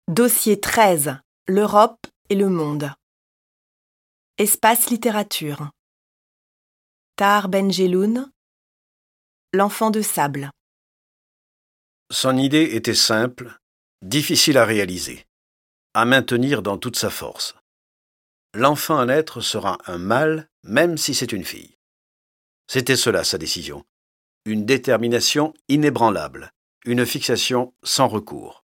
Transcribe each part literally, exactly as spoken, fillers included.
Dossier treize. L'Europe et le monde. Espace littérature. Tahar Ben Jelloun. L'enfant de sable. Son idée était simple, difficile à réaliser, à maintenir dans toute sa force. L'enfant à naître sera un mâle, même si c'est une fille. C'était cela sa décision. Une détermination inébranlable, une fixation sans recours.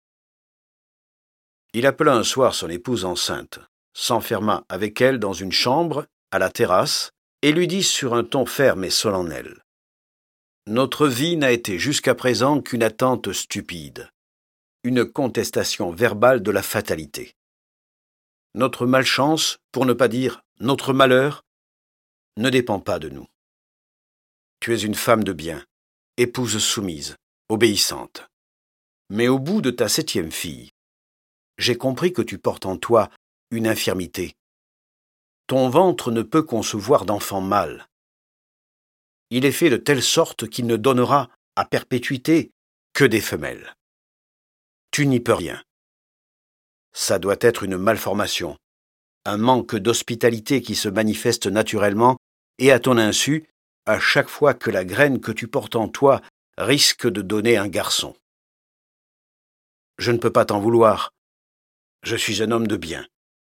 Il appela un soir son épouse enceinte, s'enferma avec elle dans une chambre, à la terrasse, et lui dit sur un ton ferme et solennel : « Notre vie n'a été jusqu'à présent qu'une attente stupide, une contestation verbale de la fatalité. Notre malchance, pour ne pas dire notre malheur, ne dépend pas de nous. Tu es une femme de bien, épouse soumise, obéissante. Mais au bout de ta septième fille, j'ai compris que tu portes en toi une infirmité. Ton ventre ne peut concevoir d'enfant mâle. Il est fait de telle sorte qu'il ne donnera à perpétuité que des femelles. Tu n'y peux rien. Ça doit être une malformation, un manque d'hospitalité qui se manifeste naturellement et à ton insu à chaque fois que la graine que tu portes en toi risque de donner un garçon. Je ne peux pas t'en vouloir. Je suis un homme de bien.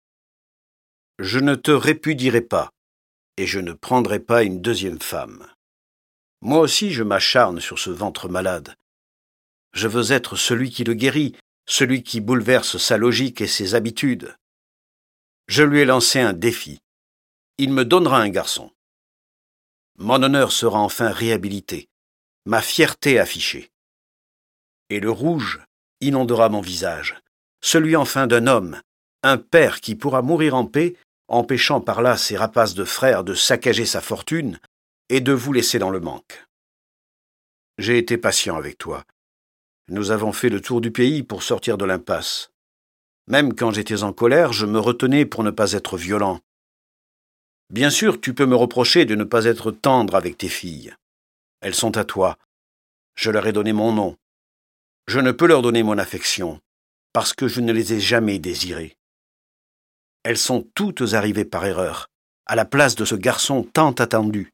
Je ne te répudierai pas, et je ne prendrai pas une deuxième femme. Moi aussi je m'acharne sur ce ventre malade. Je veux être celui qui le guérit, celui qui bouleverse sa logique et ses habitudes. Je lui ai lancé un défi. Il me donnera un garçon. Mon honneur sera enfin réhabilité, ma fierté affichée. Et le rouge inondera mon visage, celui enfin d'un homme, un père qui pourra mourir en paix, empêchant par là ses rapaces de frères de saccager sa fortune et de vous laisser dans le manque. J'ai été patient avec toi. Nous avons fait le tour du pays pour sortir de l'impasse. Même quand j'étais en colère, je me retenais pour ne pas être violent. Bien sûr, tu peux me reprocher de ne pas être tendre avec tes filles. Elles sont à toi. Je leur ai donné mon nom. Je ne peux leur donner mon affection, parce que je ne les ai jamais désirées. Elles sont toutes arrivées par erreur, à la place de ce garçon tant attendu.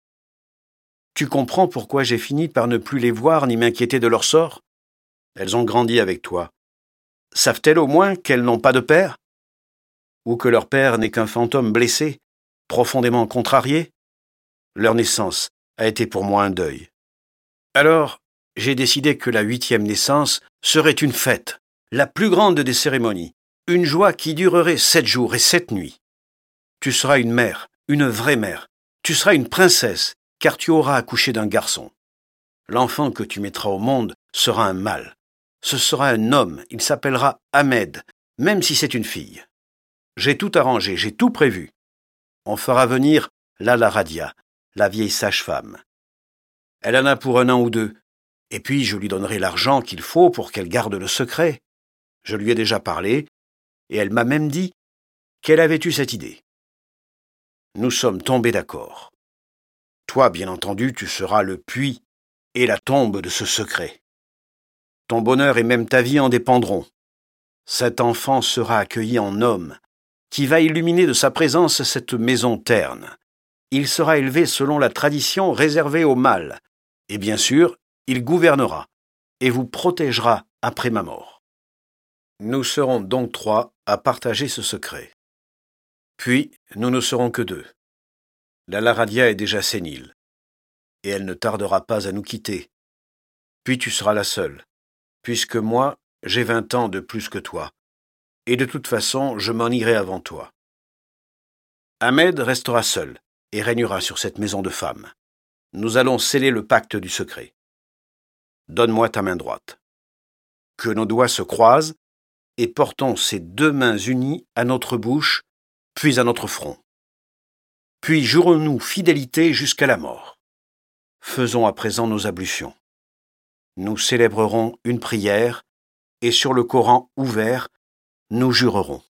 Tu comprends pourquoi j'ai fini par ne plus les voir ni m'inquiéter de leur sort ? Elles ont grandi avec toi. Savent-elles au moins qu'elles n'ont pas de père ? Ou que leur père n'est qu'un fantôme blessé, profondément contrarié ? Leur naissance a été pour moi un deuil. Alors, j'ai décidé que la huitième naissance serait une fête, la plus grande des cérémonies, une joie qui durerait sept jours et sept nuits. Tu seras une mère, une vraie mère. Tu seras une princesse, car tu auras accouché d'un garçon. L'enfant que tu mettras au monde sera un mâle. Ce sera un homme, il s'appellera Ahmed, même si c'est une fille. J'ai tout arrangé, j'ai tout prévu. On fera venir Lala Radia, la vieille sage-femme. Elle en a pour un an ou deux, et puis je lui donnerai l'argent qu'il faut pour qu'elle garde le secret. Je lui ai déjà parlé, et elle m'a même dit qu'elle avait eu cette idée. Nous sommes tombés d'accord. Toi, bien entendu, tu seras le puits et la tombe de ce secret. Ton bonheur et même ta vie en dépendront. Cet enfant sera accueilli en homme, qui va illuminer de sa présence cette maison terne. Il sera élevé selon la tradition réservée aux mâles, et bien sûr, il gouvernera et vous protégera après ma mort. Nous serons donc trois à partager ce secret. Puis, nous ne serons que deux. Lala Radia est déjà sénile, et elle ne tardera pas à nous quitter. Puis tu seras la seule, puisque moi, j'ai vingt ans de plus que toi, et de toute façon, je m'en irai avant toi. Ahmed restera seul et régnera sur cette maison de femmes. Nous allons sceller le pacte du secret. Donne-moi ta main droite. Que nos doigts se croisent et portons ces deux mains unies à notre bouche, puis à notre front. Puis jurons-nous fidélité jusqu'à la mort. Faisons à présent nos ablutions. Nous célébrerons une prière et sur le Coran ouvert, nous jurerons.